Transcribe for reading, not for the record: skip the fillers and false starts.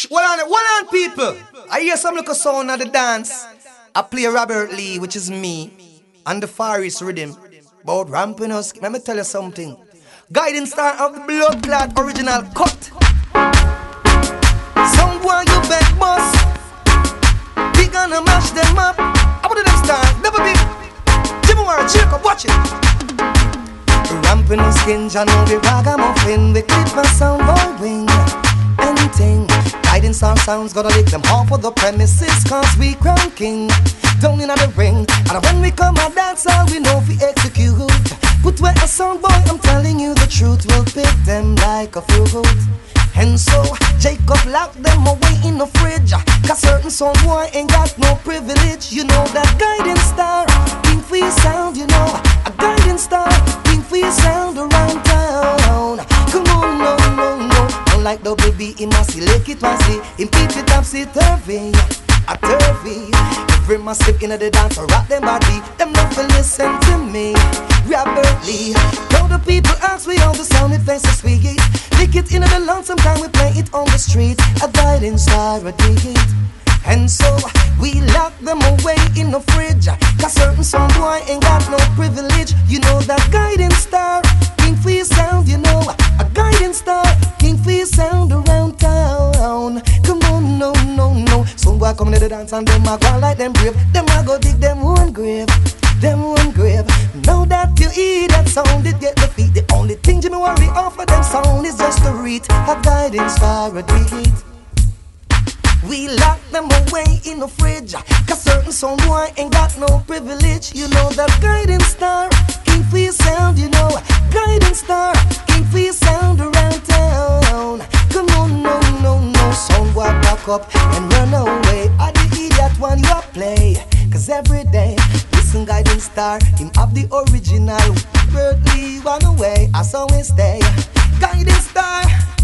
Well on, people. I hear some little sound of the dance. I play Robert Lee, which is me, and the Far East rhythm. About ramping us. Let me tell you something. Guiding star of the blood clot original cut. Some boy you bet boss. We gonna mash them up. I put them star, never be. Jimmy Warren, Jacob, watch it. Ramping us skin, John, the ragamuffin. We clip a sound boy wing. Anything. Guiding star sounds, gotta lick them off of the premises. Cause we crown king. Down in the ring. And when we come and dance all we know we execute. Put where a sound boy, I'm telling you the truth. We'll pick them like a fruit. And so Jacob locked them away in the fridge. Cause certain sound boy ain't got no privilege. You know that guiding star, king for your sound, you know. A guiding star, king for your sound around town. Come on, no, no, no. Unlike double B, he must lick it, must see. Him keep it topsy-turvy, a turvy. Every massive in the dance, rock them body. Them not to listen to me. Robert Lee. Now the people ask me how the sound it faces we get. Lick it in the lawn, sometime we play it on the street. A guiding star, a dig it. And so we lock them away in the fridge. Cause certain sound boy ain't got no privilege. You know that guiding star, king for your sound, you know. A guiding star, king for your sound around town. Come on, no, no, no. Some boy come to the dance and them a go like them brave. Them a go dig them one grave. Them one grave. Now that you hear that sound, it get the feet. The only thing Jimmy worry offer them sound is just to read. A guiding star, a dig it. We lock them away in the fridge. Cause certain sound boy ain't got no privilege. You know that guiding star, king for your sound, you know. Guiding star, king for your sound around town. Come on, no, no, no. Sound boy back up and run away. I the idiot one you play. Cause every day, listen guiding star, him have the original. Worldly run away, I saw him stay. Guiding star,